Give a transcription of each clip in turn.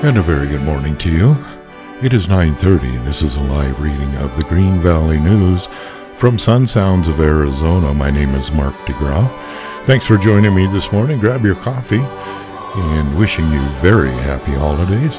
And a very good morning to you. It is 9:30 and this is a live reading of the Green Valley News from Sun Sounds of Arizona. My name is Mark DeGraw. Thanks for joining me this morning. Grab your coffee and wishing you very happy holidays.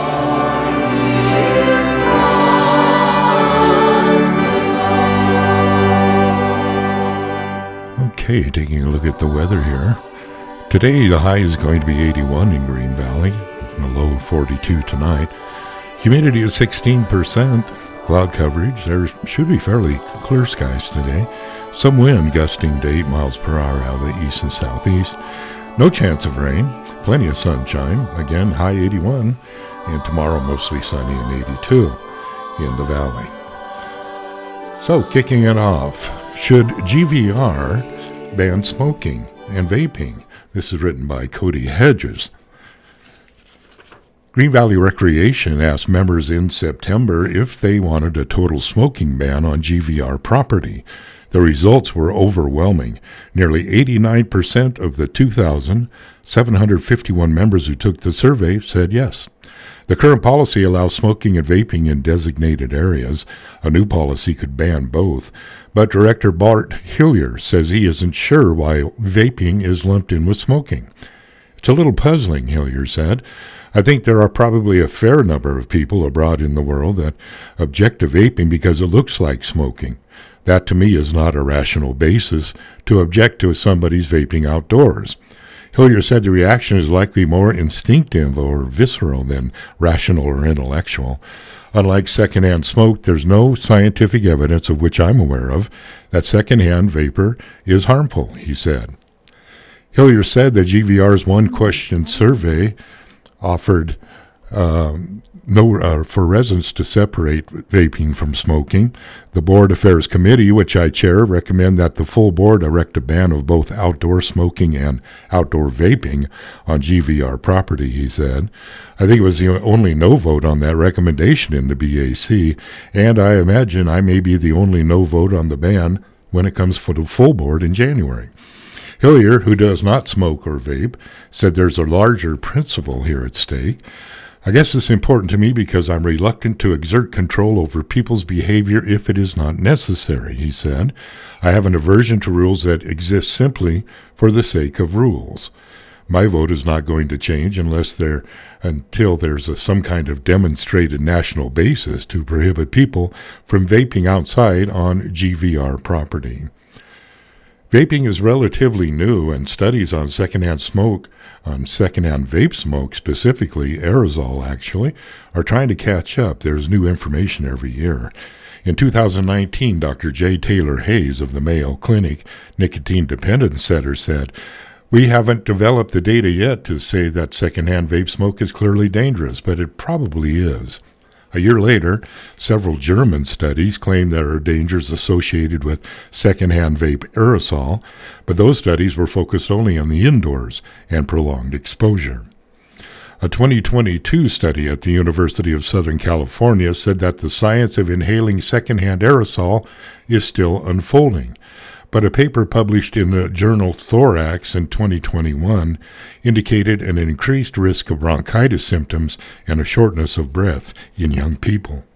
Okay, taking a look at the weather here. Today the high is going to be 81 in Green Valley. A low 42 tonight. Humidity is 16%. Cloud coverage. There should be fairly clear skies today. Some wind gusting to 8 miles per hour out of the east and southeast. No chance of rain. Plenty of sunshine. Again, high 81. And tomorrow mostly sunny and 82 in the valley. So, kicking it off. Should GVR ban smoking and vaping? This is written by Cody Hedges. Green Valley Recreation asked members in September if they wanted a total smoking ban on GVR property. The results were overwhelming. Nearly 89% of the 2,751 members who took the survey said yes. The current policy allows smoking and vaping in designated areas. A new policy could ban both. But Director Bart Hillier says he isn't sure why vaping is lumped in with smoking. It's a little puzzling, Hillier said. I think there are probably a fair number of people abroad in the world that object to vaping because it looks like smoking. That to me is not a rational basis to object to somebody's vaping outdoors. Hillier said the reaction is likely more instinctive or visceral than rational or intellectual. Unlike secondhand smoke, there's no scientific evidence of which I'm aware of that secondhand vapor is harmful, he said. Hillier said that GVR's one-question survey offered for residents to separate vaping from smoking. The Board Affairs Committee, which I chair, recommend that the full board erect a ban of both outdoor smoking and outdoor vaping on GVR property, he said. I think it was the only no vote on that recommendation in the BAC, and I imagine I may be the only no vote on the ban when it comes for the full board in January. Hillier, who does not smoke or vape, said there's a larger principle here at stake. I guess it's important to me because I'm reluctant to exert control over people's behavior if it is not necessary, he said. I have an aversion to rules that exist simply for the sake of rules. My vote is not going to change until there's some kind of demonstrated national basis to prohibit people from vaping outside on GVR property. Vaping is relatively new, and studies on secondhand vape smoke, specifically aerosol actually, are trying to catch up. There's new information every year. In 2019, Dr. J. Taylor Hayes of the Mayo Clinic Nicotine Dependence Center said, "We haven't developed the data yet to say that secondhand vape smoke is clearly dangerous, but it probably is." A year later, several German studies claim there are dangers associated with secondhand vape aerosol, but those studies were focused only on the indoors and prolonged exposure. A 2022 study at the University of Southern California said that the science of inhaling secondhand aerosol is still unfolding. But a paper published in the journal Thorax in 2021 indicated an increased risk of bronchitis symptoms and a shortness of breath in young people.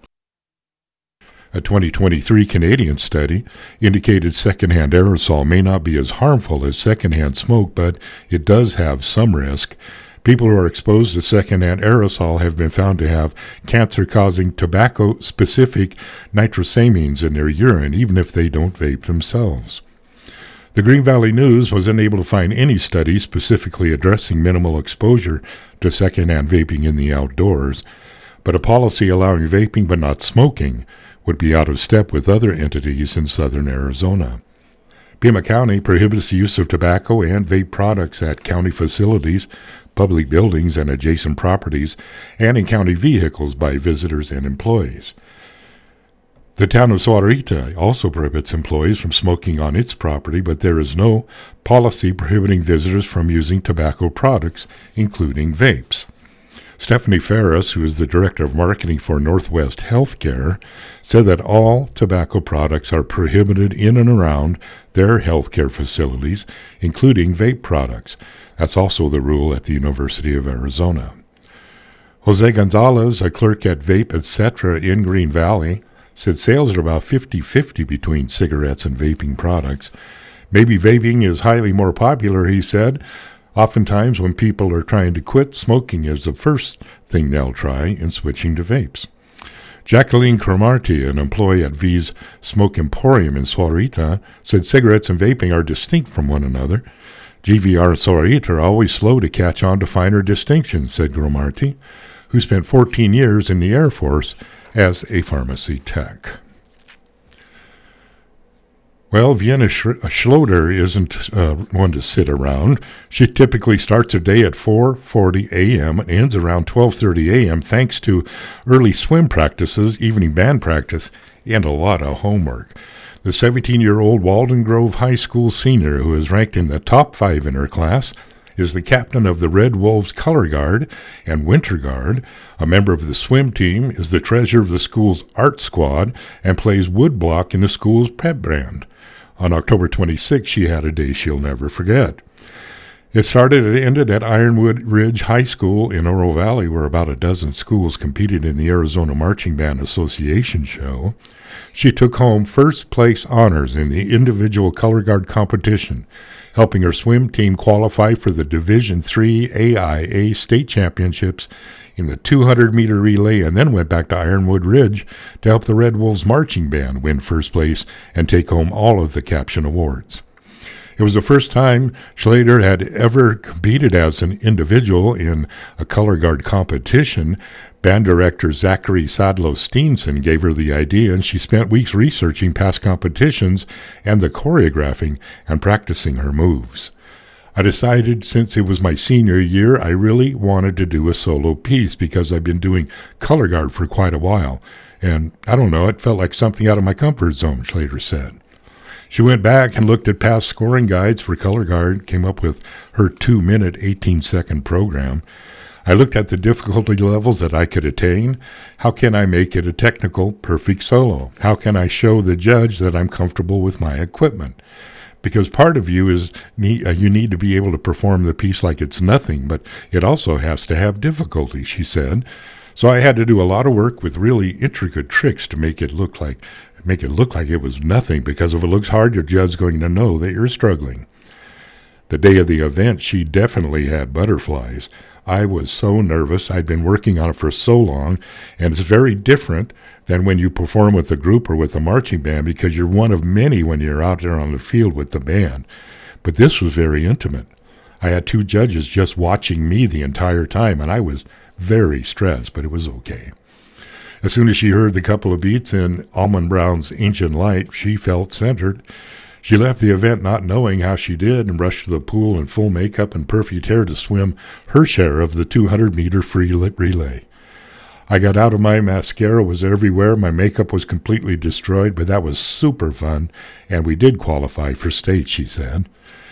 A 2023 Canadian study indicated secondhand aerosol may not be as harmful as secondhand smoke, but it does have some risk. People who are exposed to secondhand aerosol have been found to have cancer-causing tobacco-specific nitrosamines in their urine, even if they don't vape themselves. The Green Valley News was unable to find any study specifically addressing minimal exposure to secondhand vaping in the outdoors, but a policy allowing vaping but not smoking would be out of step with other entities in southern Arizona. Pima County prohibits the use of tobacco and vape products at county facilities, public buildings, and adjacent properties, and in county vehicles by visitors and employees. The town of Sahuarita also prohibits employees from smoking on its property, but there is no policy prohibiting visitors from using tobacco products, including vapes. Stephanie Ferris, who is the Director of Marketing for Northwest Healthcare, said that all tobacco products are prohibited in and around their healthcare facilities, including vape products. That's also the rule at the University of Arizona. Jose Gonzalez, a clerk at Vape Etc. in Green Valley, said sales are about 50-50 between cigarettes and vaping products. Maybe vaping is highly more popular, he said. Oftentimes when people are trying to quit, smoking is the first thing they'll try in switching to vapes. Jacqueline Cromartie, an employee at V's Smoke Emporium in Sahuarita, said cigarettes and vaping are distinct from one another. GVR and Sahuarita are always slow to catch on to finer distinctions, said Cromartie, who spent 14 years in the Air Force as a pharmacy tech. Well, Vienna Schroeder isn't one to sit around. She typically starts her day at 4:40 a.m. and ends around 12:30 a.m. thanks to early swim practices, evening band practice, and a lot of homework. The 17-year-old Walden Grove High School senior, who is ranked in the top 5 in her class, is the captain of the Red Wolves Color Guard and Winter Guard. A member of the swim team, is the treasurer of the school's art squad, and plays woodblock in the school's pep band. On October 26, she had a day she'll never forget. It started and ended at Ironwood Ridge High School in Oro Valley, where about a dozen schools competed in the Arizona Marching Band Association show. She took home first place honors in the individual color guard competition, helping her swim team qualify for the Division III AIA state championships in the 200-meter relay, and then went back to Ironwood Ridge to help the Red Wolves Marching Band win first place and take home all of the caption awards. It was the first time Schlater had ever competed as an individual in a color guard competition. Band director Zachary Sadlo Steenson gave her the idea, and she spent weeks researching past competitions and the choreographing and practicing her moves. I decided since it was my senior year, I really wanted to do a solo piece because I've been doing color guard for quite a while. And I don't know, it felt like something out of my comfort zone, Schlater said. She went back and looked at past scoring guides for color guard, came up with her 2-minute, 18-second program. I looked at the difficulty levels that I could attain. How can I make it a technical, perfect solo? How can I show the judge that I'm comfortable with my equipment? Because part of you is you need to be able to perform the piece like it's nothing, but it also has to have difficulty, she said. So I had to do a lot of work with really intricate tricks to make it look like it was nothing, because if it looks hard, your judge's going to know that you're struggling. The day of the event, she definitely had butterflies. I was so nervous. I'd been working on it for so long, and it's very different than when you perform with a group or with a marching band, because you're one of many when you're out there on the field with the band. But this was very intimate. I had 2 judges just watching me the entire time, and I was very stressed, but it was okay. As soon as she heard the couple of beats in Almond Brown's Ancient Light, she felt centered. She left the event not knowing how she did and rushed to the pool in full makeup and perfect hair to swim her share of the 200-meter free relay. I got out of my mascara, was everywhere. My makeup was completely destroyed, but that was super fun, and we did qualify for state, she said.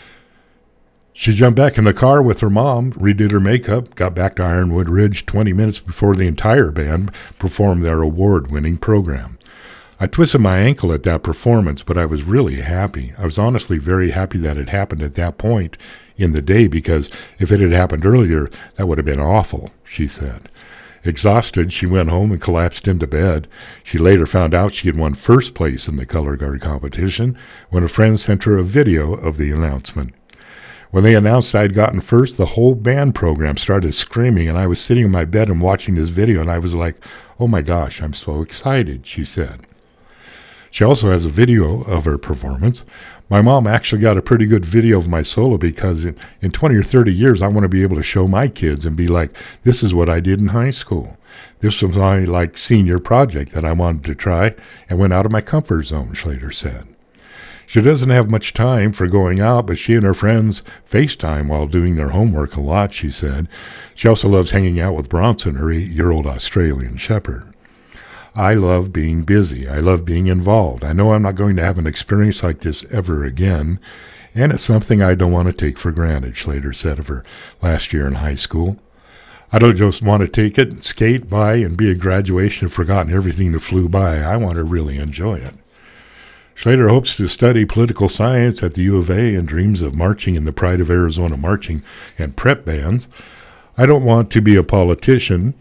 She jumped back in the car with her mom, redid her makeup, got back to Ironwood Ridge 20 minutes before the entire band performed their award-winning program. I twisted my ankle at that performance, but I was really happy. I was honestly very happy that it happened at that point in the day, because if it had happened earlier, that would have been awful, she said. Exhausted, she went home and collapsed into bed. She later found out she had won first place in the color guard competition when a friend sent her a video of the announcement. When they announced I'd gotten first, the whole band program started screaming, and I was sitting in my bed and watching this video, and I was like, oh my gosh, I'm so excited, she said. She also has a video of her performance. My mom actually got a pretty good video of my solo, because in 20 or 30 years, I want to be able to show my kids and be like, this is what I did in high school. This was my senior project that I wanted to try and went out of my comfort zone, Schlater said. She doesn't have much time for going out, but she and her friends FaceTime while doing their homework a lot, she said. She also loves hanging out with Bronson, her 8-year-old Australian Shepherd. I love being busy. I love being involved. I know I'm not going to have an experience like this ever again, and it's something I don't want to take for granted, Schlater said of her last year in high school. I don't just want to take it and skate by and be a graduation and forgotten everything that flew by. I want to really enjoy it. Schlater hopes to study political science at the U of A and dreams of marching in the Pride of Arizona marching and prep bands. I don't want to be a politician.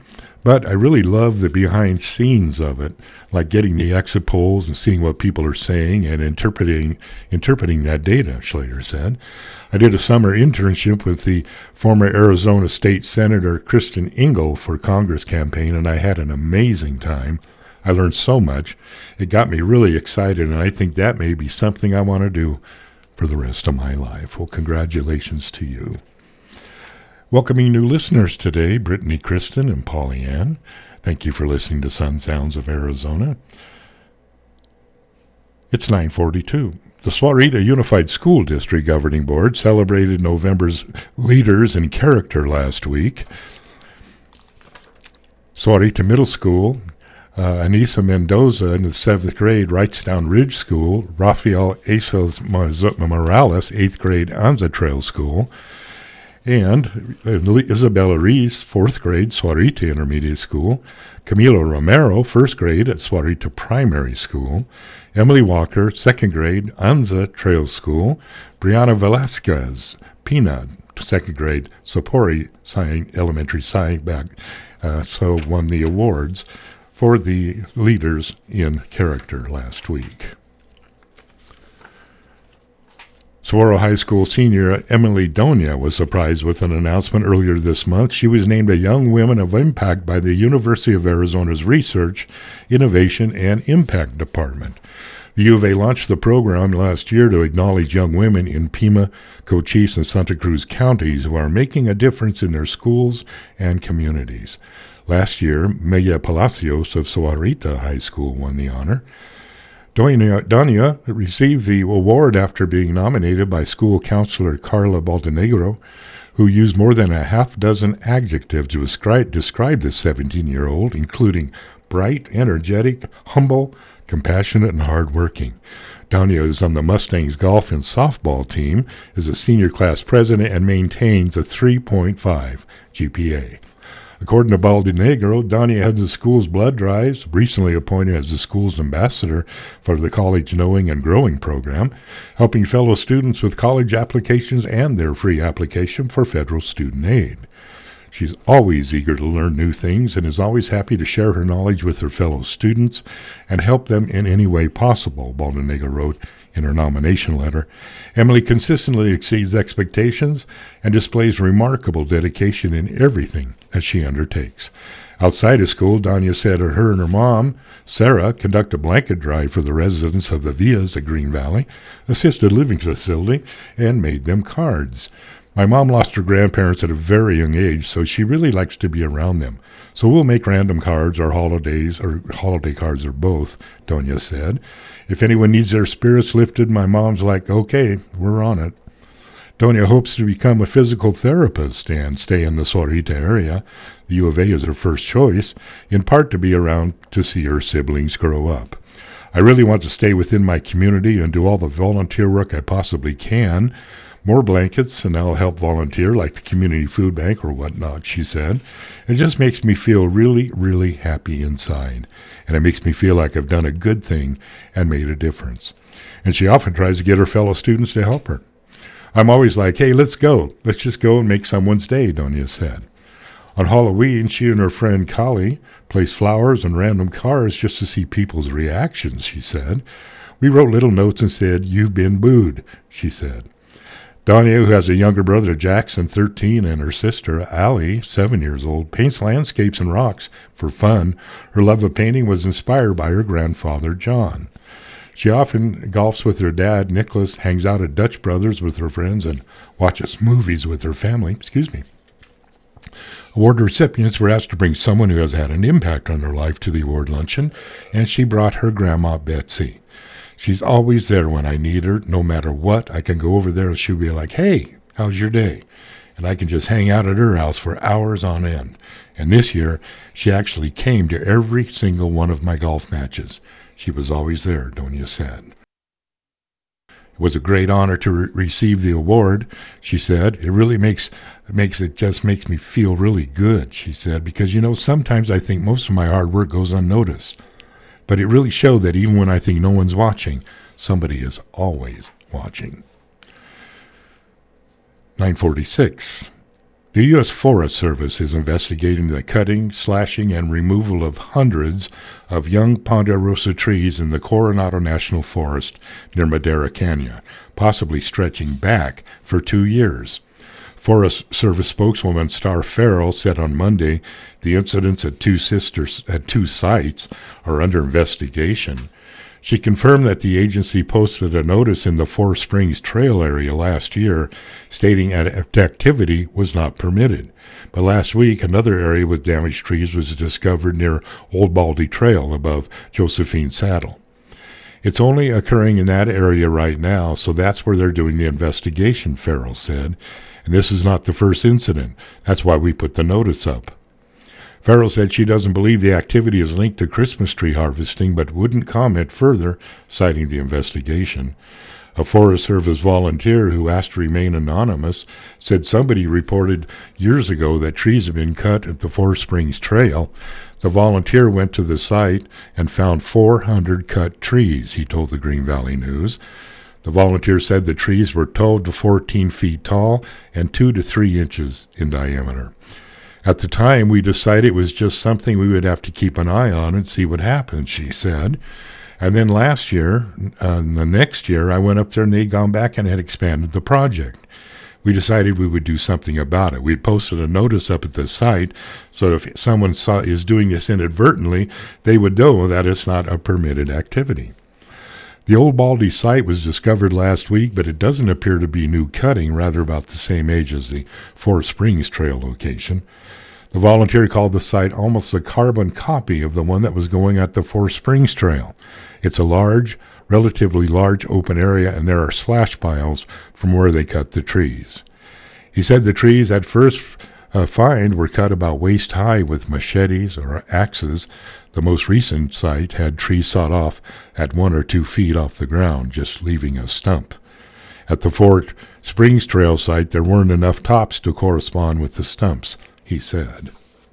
But I really love the behind scenes of it, like getting the exit polls and seeing what people are saying and interpreting that data, Schlater said. I did a summer internship with the former Arizona State Senator Kristen Engel for Congress campaign, and I had an amazing time. I learned so much. It got me really excited, and I think that may be something I want to do for the rest of my life. Well, congratulations to you. Welcoming new listeners today, Brittany, Kristen, and Polly Ann. Thank you for listening to Sun Sounds of Arizona. It's 9:42. The Sahuarita Unified School District Governing Board celebrated November's Leaders in Character last week. Sahuarita Middle School, Anissa Mendoza in the 7th grade, Wrightstown Ridge School, Rafael Aces Morales, 8th grade, Anza Trail School, and Isabella Reese, 4th grade, Sahuarita Intermediate School, Camilo Romero, 1st grade at Sahuarita Primary School, Emily Walker, 2nd grade, Anza Trail School, Brianna Velasquez, Pina, 2nd grade, Sapori Elementary so won the awards for the Leaders in Character last week. Saguaro High School senior Emily Donia was surprised with an announcement earlier this month. She was named a Young Women of Impact by the University of Arizona's Research, Innovation, and Impact Department. The U of A launched the program last year to acknowledge young women in Pima, Cochise, and Santa Cruz counties who are making a difference in their schools and communities. Last year, Maya Palacios of Sahuarita High School won the honor. Donia received the award after being nominated by school counselor Carla Baldenegro, who used more than a half-dozen adjectives to describe this 17-year-old, including bright, energetic, humble, compassionate, and hardworking. Donia is on the Mustangs golf and softball team, is a senior class president, and maintains a 3.5 GPA. According to Baldenegro, Donia heads the school's blood drives, recently appointed as the school's ambassador for the College Knowing and Growing program, helping fellow students with college applications and their free application for federal student aid. She's always eager to learn new things and is always happy to share her knowledge with her fellow students and help them in any way possible, Baldenegro wrote in her nomination letter. Emily consistently exceeds expectations and displays remarkable dedication in everything that she undertakes. Outside of school, Donia said her and her mom, Sarah, conduct a blanket drive for the residents of the Villas at Green Valley, assisted living facility, and made them cards. My mom lost her grandparents at a very young age, so she really likes to be around them. So we'll make random cards or holiday cards or both, Donia said. If anyone needs their spirits lifted, my mom's like, okay, we're on it. Donia hopes to become a physical therapist and stay in the Sahuarita area. The U of A is her first choice, in part to be around to see her siblings grow up. I really want to stay within my community and do all the volunteer work I possibly can. More blankets, and I'll help volunteer like the community food bank or whatnot, she said. It just makes me feel really, really happy inside. And it makes me feel like I've done a good thing and made a difference. And she often tries to get her fellow students to help her. I'm always like, hey, let's go. Let's just go and make someone's day, Donia said. On Halloween, she and her friend Kali placed flowers and random cards just to see people's reactions, she said. We wrote little notes and said, you've been booed, she said. Donia, who has a younger brother, Jackson, 13, and her sister, Allie, 7 years old, paints landscapes and rocks for fun. Her love of painting was inspired by her grandfather, John. She often golfs with her dad, Nicholas, hangs out at Dutch Brothers with her friends, and watches movies with her family. Award recipients were asked to bring someone who has had an impact on their life to the award luncheon, and she brought her grandma, Betsy. She's always there when I need her. No matter what, I can go over there and she'll be like, hey, how's your day? And I can just hang out at her house for hours on end. And this year, she actually came to every single one of my golf matches. She was always there, Donia said. It was a great honor to receive the award, she said. It really makes me feel really good, she said, because, sometimes I think most of my hard work goes unnoticed. But it really showed that even when I think no one's watching, somebody is always watching. 9:46. The U.S. Forest Service is investigating the cutting, slashing, and removal of hundreds of young ponderosa trees in the Coronado National Forest near Madera Canyon, possibly stretching back for 2 years. Forest Service spokeswoman Star Farrell said on Monday the incidents at two sites are under investigation. She confirmed that the agency posted a notice in the Four Springs Trail area last year stating that activity was not permitted. But last week, another area with damaged trees was discovered near Old Baldy Trail above Josephine Saddle. It's only occurring in that area right now, so that's where they're doing the investigation, Farrell said. And this is not the first incident. That's why we put the notice up. Farrell said she doesn't believe the activity is linked to Christmas tree harvesting, but wouldn't comment further, citing the investigation. A Forest Service volunteer who asked to remain anonymous said somebody reported years ago that trees had been cut at the Four Springs Trail. The volunteer went to the site and found 400 cut trees, he told the Green Valley News. The volunteer said the trees were 12 to 14 feet tall and 2 to 3 inches in diameter. At the time, we decided it was just something we would have to keep an eye on and see what happened, she said. And then last year, the next year, I went up there and they'd gone back and had expanded the project. We decided we would do something about it. We'd posted a notice up at the site so if someone is doing this inadvertently, they would know that it's not a permitted activity. The Old Baldy site was discovered last week, but it doesn't appear to be new cutting, rather about the same age as the Four Springs Trail location. The volunteer called the site almost a carbon copy of the one that was going at the Four Springs Trail. It's a relatively large open area, and there are slash piles from where they cut the trees. He said the trees at first find were cut about waist high with machetes or axes. The most recent site had trees sawed off at 1 or 2 feet off the ground, just leaving a stump. At the Four Springs Trail site, there weren't enough tops to correspond with the stumps, he said.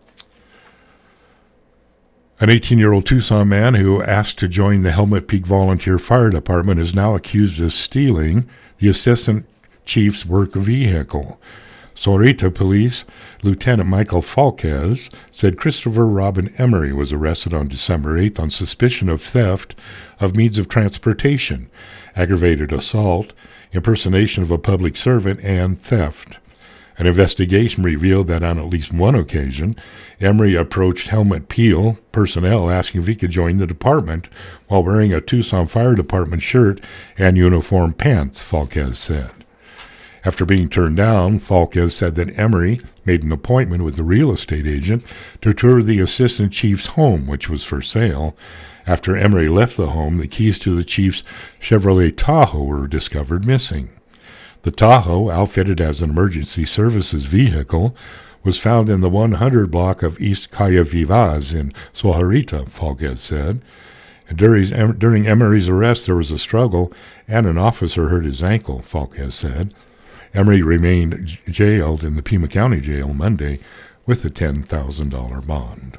An 18-year-old Tucson man who asked to join the Helmet Peak Volunteer Fire Department is now accused of stealing the assistant chief's work vehicle. Sahuarita Police Lieutenant Michael Falquez said Christopher Robin Emery was arrested on December 8th on suspicion of theft of means of transportation, aggravated assault, impersonation of a public servant, and theft. An investigation revealed that on at least one occasion, Emery approached Helmet Peel personnel asking if he could join the department while wearing a Tucson Fire Department shirt and uniform pants, Falquez said. After being turned down, Falquez said that Emery made an appointment with the real estate agent to tour the assistant chief's home, which was for sale. After Emery left the home, the keys to the chief's Chevrolet Tahoe were discovered missing. The Tahoe, outfitted as an emergency services vehicle, was found in the 100 block of East Calle Vivas in Sahuarita, Falquez said. And during Emery's arrest, there was a struggle, and an officer hurt his ankle, Falquez said. Emery remained jailed in the Pima County Jail Monday with a $10,000 bond.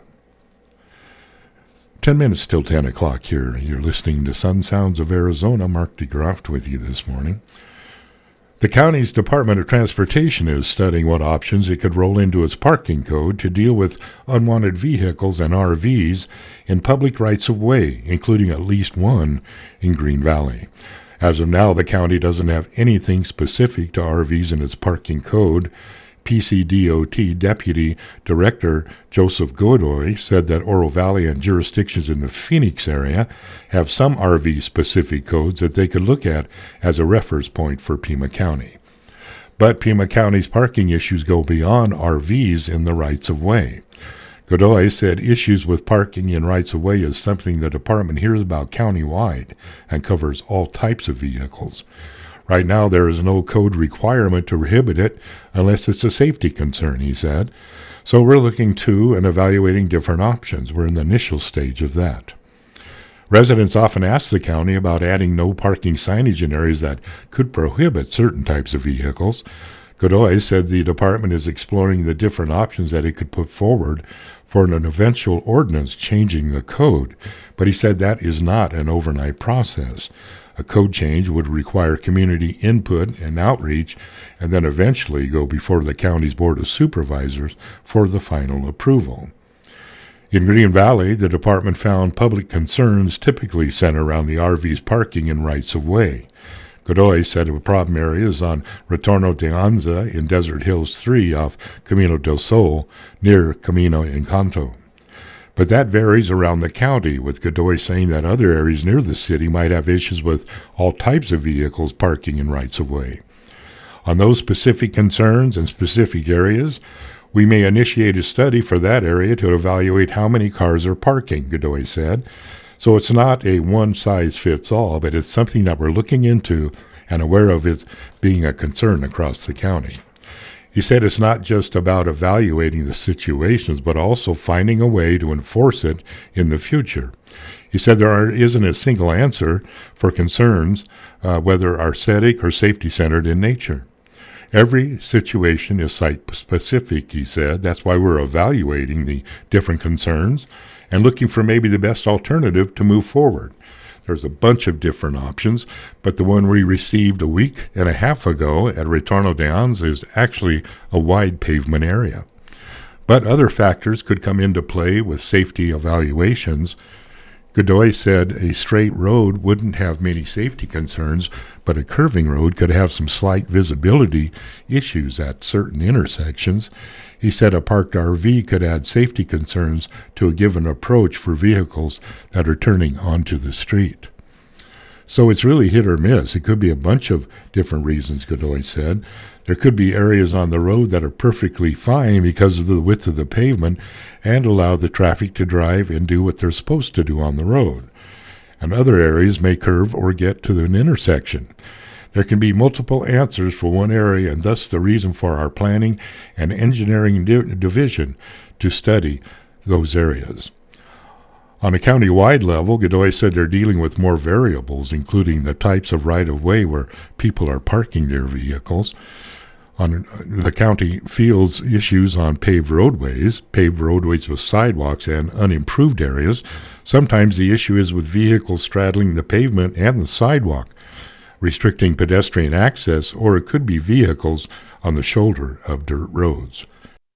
10 minutes till 10 o'clock here. You're listening to Sun Sounds of Arizona. Mark DeGraft with you this morning. The county's Department of Transportation is studying what options it could roll into its parking code to deal with unwanted vehicles and RVs in public rights-of-way, including at least one in Green Valley. As of now, the county doesn't have anything specific to RVs in its parking code. PCDOT Deputy Director Joseph Godoy said that Oro Valley and jurisdictions in the Phoenix area have some RV-specific codes that they could look at as a reference point for Pima County. But Pima County's parking issues go beyond RVs in the rights-of-way. Godoy said issues with parking in rights-of-way is something the department hears about countywide and covers all types of vehicles. Right now, there is no code requirement to prohibit it unless it's a safety concern, he said. So we're looking to and evaluating different options. We're in the initial stage of that. Residents often ask the county about adding no parking signage in areas that could prohibit certain types of vehicles. Godoy said the department is exploring the different options that it could put forward for an eventual ordinance changing the code, but he said that is not an overnight process. A code change would require community input and outreach, and then eventually go before the county's Board of Supervisors for the final approval. In Green Valley, the department found public concerns typically center around the RV's parking and rights-of-way. Godoy said of problem areas on Retorno de Anza in Desert Hills 3 off Camino del Sol near Camino Encanto. But that varies around the county, with Godoy saying that other areas near the city might have issues with all types of vehicles parking in rights-of-way. On those specific concerns and specific areas, we may initiate a study for that area to evaluate how many cars are parking, Godoy said. So it's not a one-size-fits-all, but it's something that we're looking into and aware of it being a concern across the county. He said it's not just about evaluating the situations, but also finding a way to enforce it in the future. He said there isn't a single answer for concerns, whether aesthetic or safety-centered in nature. Every situation is site-specific, he said. That's why we're evaluating the different concerns and looking for maybe the best alternative to move forward. There's a bunch of different options, but the one we received a week and a half ago at Retorno de Anza is actually a wide pavement area. But other factors could come into play with safety evaluations. Godoy said a straight road wouldn't have many safety concerns, but a curving road could have some slight visibility issues at certain intersections. He said a parked RV could add safety concerns to a given approach for vehicles that are turning onto the street. So it's really hit or miss. It could be a bunch of different reasons, Godoy said. There could be areas on the road that are perfectly fine because of the width of the pavement and allow the traffic to drive and do what they're supposed to do on the road. And other areas may curve or get to an intersection. There can be multiple answers for one area, and thus the reason for our planning and engineering division to study those areas. On a county-wide level, Godoy said they're dealing with more variables, including the types of right-of-way where people are parking their vehicles. The county feels issues on paved roadways with sidewalks and unimproved areas. Sometimes the issue is with vehicles straddling the pavement and the sidewalk, restricting pedestrian access, or it could be vehicles on the shoulder of dirt roads.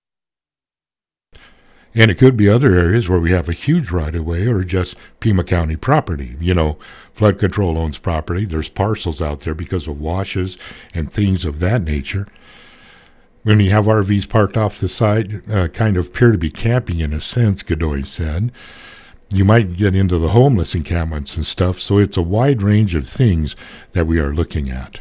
And it could be other areas where we have a huge right-of-way or just Pima County property. Flood control owns property. There's parcels out there because of washes and things of that nature. When you have RVs parked off the side, kind of appear to be camping in a sense, Godoy said. You might get into the homeless encampments and stuff, so it's a wide range of things that we are looking at.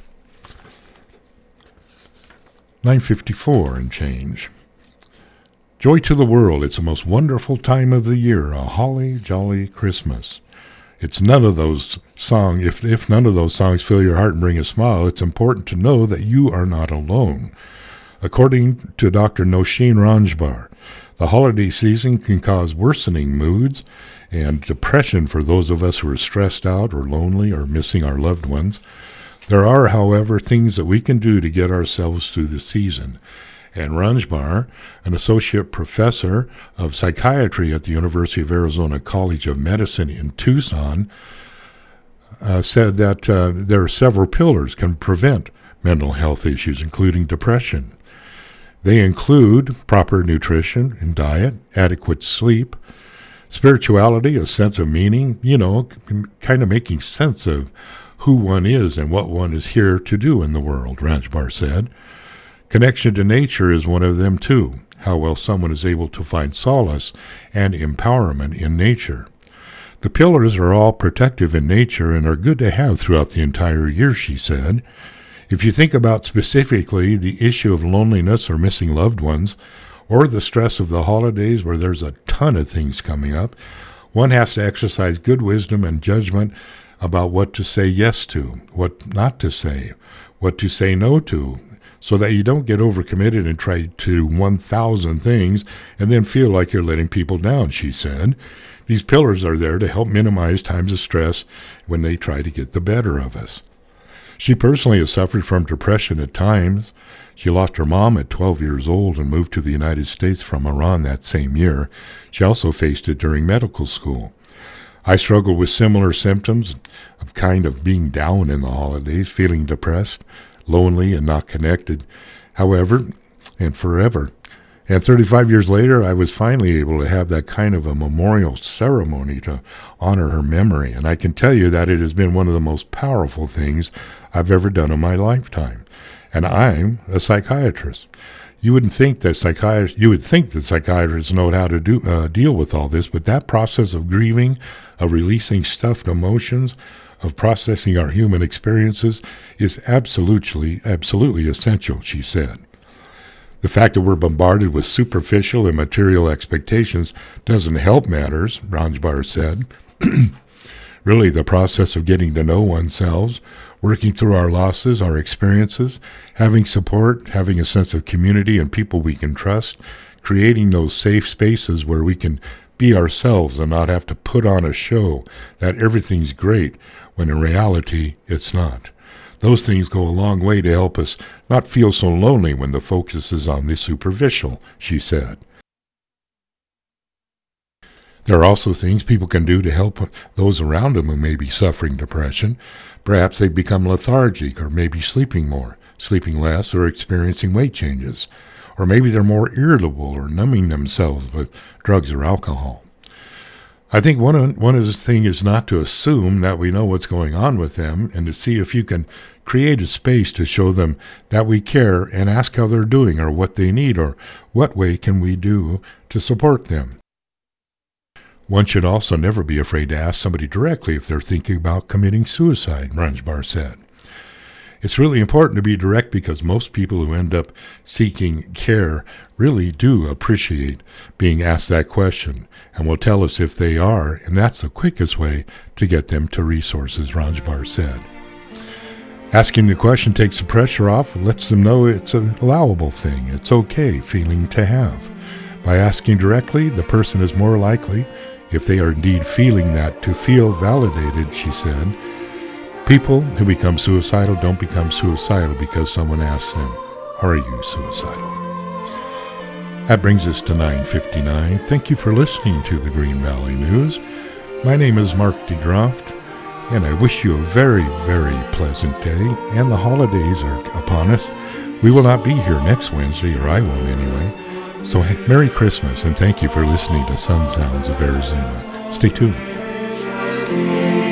9:54 and change. Joy to the world, it's the most wonderful time of the year, a holly jolly Christmas. It's none of those songs, if none of those songs fill your heart and bring a smile, it's important to know that you are not alone. According to Dr. Noshin Ranjbar, the holiday season can cause worsening moods and depression for those of us who are stressed out or lonely or missing our loved ones. There are, however, things that we can do to get ourselves through the season. And Ranjbar, an associate professor of psychiatry at the University of Arizona College of Medicine in Tucson, said that there are several pillars can prevent mental health issues, including depression. They include proper nutrition and diet, adequate sleep, spirituality, a sense of meaning, kind of making sense of who one is and what one is here to do in the world, Ranjbar said. Connection to nature is one of them, too, how well someone is able to find solace and empowerment in nature. The pillars are all protective in nature and are good to have throughout the entire year, she said. If you think about specifically the issue of loneliness or missing loved ones, or the stress of the holidays where there's a ton of things coming up, one has to exercise good wisdom and judgment about what to say yes to, what not to say, what to say no to, so that you don't get overcommitted and try to 1,000 things and then feel like you're letting people down, she said. These pillars are there to help minimize times of stress when they try to get the better of us. She personally has suffered from depression at times. She lost her mom at 12 years old and moved to the United States from Iran that same year. She also faced it during medical school. I struggle with similar symptoms of kind of being down in the holidays, feeling depressed, lonely, and not connected. However, and forever. And 35 years later, I was finally able to have that kind of a memorial ceremony to honor her memory. And I can tell you that it has been one of the most powerful things I've ever done in my lifetime. And I'm a psychiatrist. You would think that psychiatrists know how to deal with all this, but that process of grieving, of releasing stuffed emotions, of processing our human experiences is absolutely essential, she said. The fact that we're bombarded with superficial and material expectations doesn't help matters, Ranjbar said. Really, the process of getting to know oneself, working through our losses, our experiences, having support, having a sense of community and people we can trust, creating those safe spaces where we can be ourselves and not have to put on a show that everything's great when in reality it's not. Those things go a long way to help us not feel so lonely when the focus is on the superficial, she said. There are also things people can do to help those around them who may be suffering depression. Perhaps they've become lethargic or maybe sleeping more, sleeping less, or experiencing weight changes. Or maybe they're more irritable or numbing themselves with drugs or alcohol. I think one of the things is not to assume that we know what's going on with them and to see if you can create a space to show them that we care and ask how they're doing or what they need or what way can we do to support them. One should also never be afraid to ask somebody directly if they're thinking about committing suicide, Ranjbar said. It's really important to be direct because most people who end up seeking care really do appreciate being asked that question and will tell us if they are, and that's the quickest way to get them to resources, Ranjbar said. Asking the question takes the pressure off, lets them know it's an allowable thing, it's okay feeling to have. By asking directly, the person is more likely, if they are indeed feeling that, to feel validated, she said. People who become suicidal don't become suicidal because someone asks them, "Are you suicidal?" That brings us to 9:59. Thank you for listening to the Green Valley News. My name is Mark DeGroft, and I wish you a very, very pleasant day, and the holidays are upon us. We will not be here next Wednesday, or I won't anyway. So Merry Christmas, and thank you for listening to Sun Sounds of Arizona. Stay tuned.